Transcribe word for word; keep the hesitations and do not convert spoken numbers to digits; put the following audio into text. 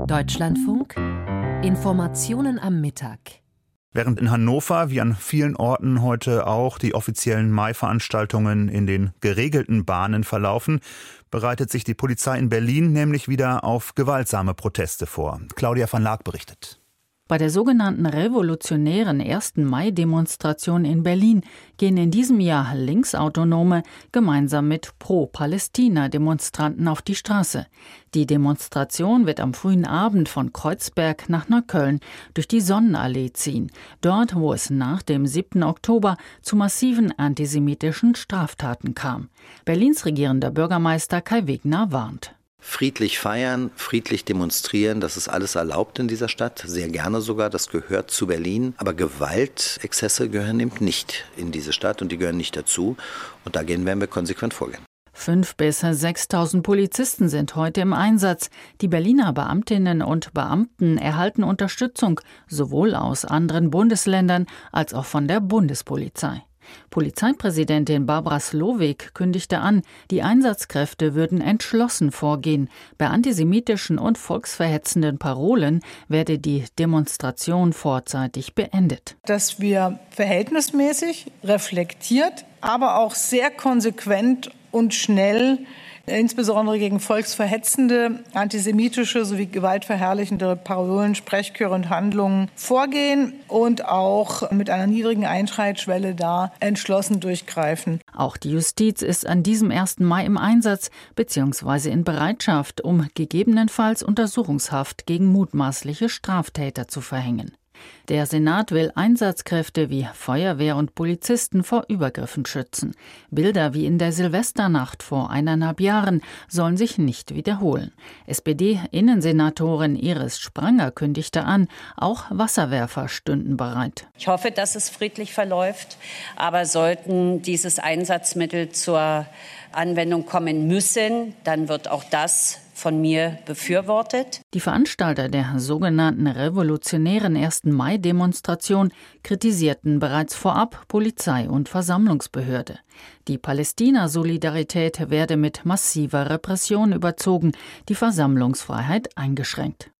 Deutschlandfunk Informationen am Mittag. Während in Hannover, wie an vielen Orten heute auch, die offiziellen Mai-Veranstaltungen in den geregelten Bahnen verlaufen, bereitet sich die Polizei in Berlin nämlich wieder auf gewaltsame Proteste vor. Claudia van Laak berichtet. Bei der sogenannten revolutionären ersten Mai-Demonstration in Berlin gehen in diesem Jahr Linksautonome gemeinsam mit Pro-Palästina-Demonstranten auf die Straße. Die Demonstration wird am frühen Abend von Kreuzberg nach Neukölln durch die Sonnenallee ziehen, dort, wo es nach dem siebten Oktober zu massiven antisemitischen Straftaten kam. Berlins regierender Bürgermeister Kai Wegner warnt. Friedlich feiern, friedlich demonstrieren, das ist alles erlaubt in dieser Stadt, sehr gerne sogar, das gehört zu Berlin. Aber Gewaltexzesse gehören eben nicht in diese Stadt und die gehören nicht dazu. Und dagegen werden wir konsequent vorgehen. Fünf bis sechstausend Polizisten sind heute im Einsatz. Die Berliner Beamtinnen und Beamten erhalten Unterstützung, sowohl aus anderen Bundesländern als auch von der Bundespolizei. Polizeipräsidentin Barbara Slowik kündigte an, die Einsatzkräfte würden entschlossen vorgehen. Bei antisemitischen und volksverhetzenden Parolen werde die Demonstration vorzeitig beendet. Dass wir verhältnismäßig, reflektiert, aber auch sehr konsequent und schnell, insbesondere gegen volksverhetzende, antisemitische sowie gewaltverherrlichende Parolen, Sprechchöre und Handlungen vorgehen und auch mit einer niedrigen Einschreitschwelle da entschlossen durchgreifen. Auch die Justiz ist an diesem ersten Mai im Einsatz bzw. in Bereitschaft, um gegebenenfalls Untersuchungshaft gegen mutmaßliche Straftäter zu verhängen. Der Senat will Einsatzkräfte wie Feuerwehr und Polizisten vor Übergriffen schützen. Bilder wie in der Silvesternacht vor eineinhalb Jahren sollen sich nicht wiederholen. S P D-Innensenatorin Iris Spranger kündigte an, auch Wasserwerfer stünden bereit. Ich hoffe, dass es friedlich verläuft, aber sollten dieses Einsatzmittel zur Anwendung kommen müssen, dann wird auch das von mir befürwortet. Die Veranstalter der sogenannten revolutionären ersten Mai-Demonstration kritisierten bereits vorab Polizei und Versammlungsbehörde. Die Palästina-Solidarität werde mit massiver Repression überzogen, die Versammlungsfreiheit eingeschränkt.